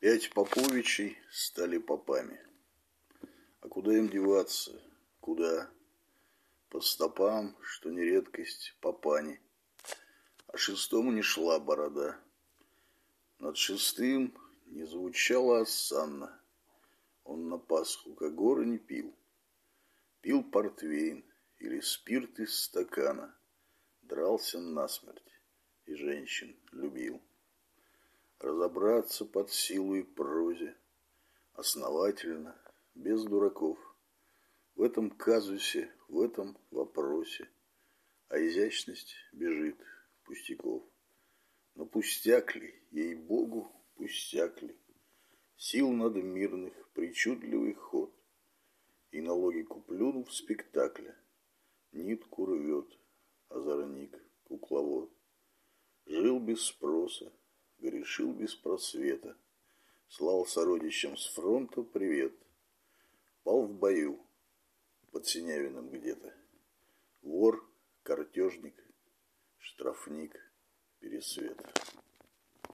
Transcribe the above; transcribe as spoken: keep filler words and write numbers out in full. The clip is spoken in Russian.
Пять поповичей стали попами. А куда им деваться? Куда? По стопам, что не редкость, попани. А шестому не шла борода. Над шестым не звучала осанна. Он на Пасху когоры не пил. Пил портвейн или спирт из стакана. Дрался насмерть и женщин любил. Разобраться под силу и прозе, основательно, без дураков. В этом казусе, в этом вопросе, а изящность бежит пустяков. Но пустяк ли, ей-богу, пустяк ли, сил надмирных причудливый ход, и на логику плюнув спектакля, нитку рвет озорник, кукловод. Жил без спроса, грешил без просвета, слал сородичам с фронта привет. Пал в бою под Синявиным где-то. Вор, картежник, штрафник, пересвет.